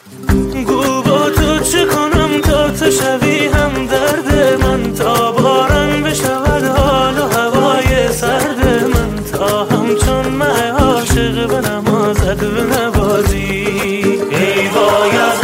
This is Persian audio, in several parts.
گو با تو چه کنم تا تو شوی هم درد من، تا باران بشود حال و هوای سرد من، تا همچون مه عاشق به نمازت بنوازی. ای وای از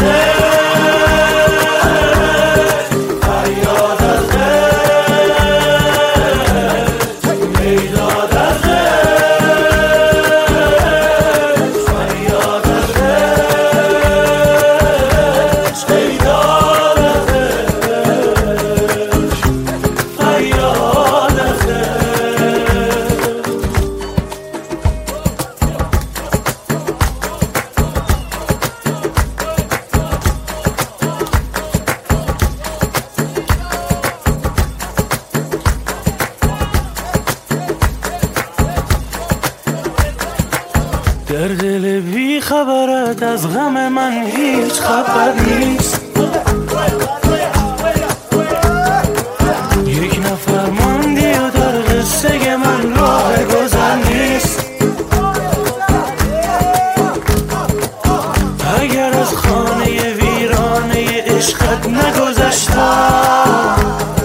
در دل بی خبرت از غم من هیچ خبر نیست. یک نفر ماندی و در قصه من راه گذر نیست. اگر از خانه ویرانه عشقت نگذشتم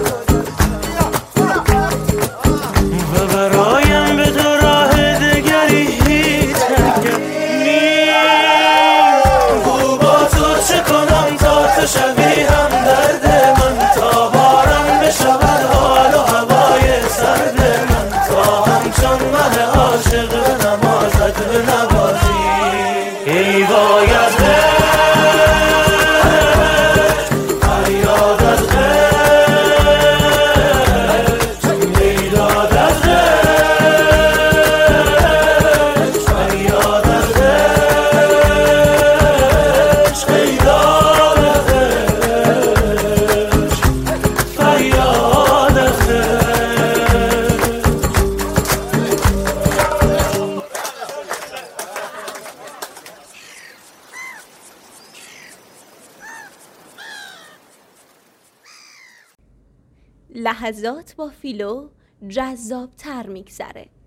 و برایم به تو راه دگری هیچ شبیه هم درد من، تا باران بشود حال و هوای سرد من، تا همچون مه عاشق به نمازت بنوازی. ای وای از فریاد از میداد از فریاد از لحظات با فیلو جذاب‌تر می‌گذره.